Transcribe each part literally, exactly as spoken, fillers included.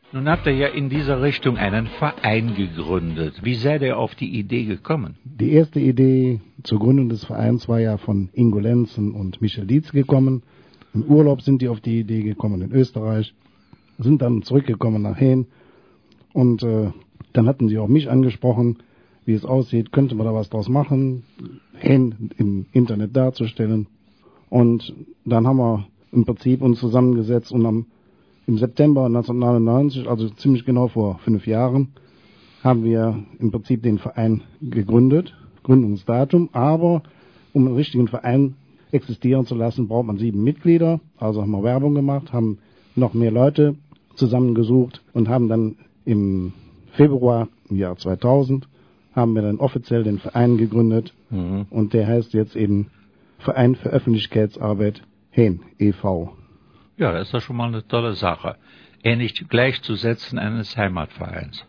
Nun habt ihr ja in dieser Richtung einen Verein gegründet. Wie seid ihr auf die Idee gekommen? Die erste Idee zur Gründung des Vereins war ja von Ingo Lenzen und Michel Dietz gekommen. Im Urlaub sind die auf die Idee gekommen in Österreich, sind dann zurückgekommen nach Hehn und äh, dann hatten sie auch mich angesprochen, wie es aussieht, könnte man da was draus machen, Hehn im Internet darzustellen. Und dann haben wir im Prinzip uns zusammengesetzt und am Im September neunzehnhundertneunundneunzig, also ziemlich genau vor fünf Jahren, haben wir im Prinzip den Verein gegründet, Gründungsdatum. Aber um einen richtigen Verein existieren zu lassen, braucht man sieben Mitglieder. Also haben wir Werbung gemacht, haben noch mehr Leute zusammengesucht und haben dann im Februar im Jahr zweitausend haben wir dann offiziell den Verein gegründet. Mhm. Und der heißt jetzt eben Verein für Öffentlichkeitsarbeit Hehn e V Ja, das ist doch schon mal eine tolle Sache. Ähnlich gleichzusetzen eines Heimatvereins.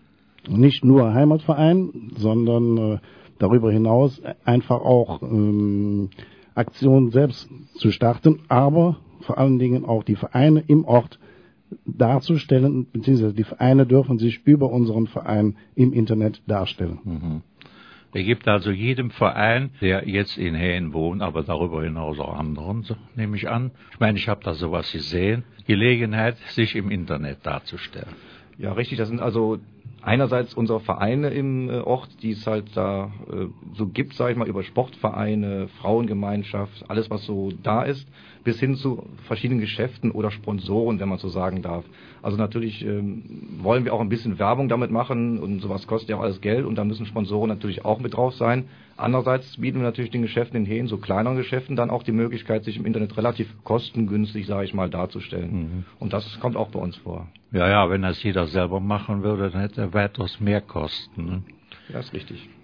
Nicht nur Heimatverein, sondern äh, darüber hinaus einfach auch ähm, Aktionen selbst zu starten, aber vor allen Dingen auch die Vereine im Ort darzustellen, beziehungsweise die Vereine dürfen sich über unseren Verein im Internet darstellen. Mhm. Er gibt also jedem Verein, der jetzt in Hehn wohnt, aber darüber hinaus auch anderen, so nehme ich an. Ich meine, ich habe da sowas gesehen, Gelegenheit, sich im Internet darzustellen. Ja, richtig. Das sind also einerseits unsere Vereine im äh, Ort, die es halt da äh, so gibt, sage ich mal, über Sportvereine, Frauengemeinschaft, alles was so da ist, bis hin zu verschiedenen Geschäften oder Sponsoren, wenn man so sagen darf. Also natürlich ähm, wollen wir auch ein bisschen Werbung damit machen und sowas kostet ja auch alles Geld und da müssen Sponsoren natürlich auch mit drauf sein. Andererseits bieten wir natürlich den Geschäften in Hehn, so kleineren Geschäften, dann auch die Möglichkeit, sich im Internet relativ kostengünstig, sage ich mal, darzustellen. Mhm. Und das kommt auch bei uns vor. Ja, ja, wenn das jeder selber machen würde, dann hätte er weitaus mehr Kosten. Ne? Ja, ist richtig.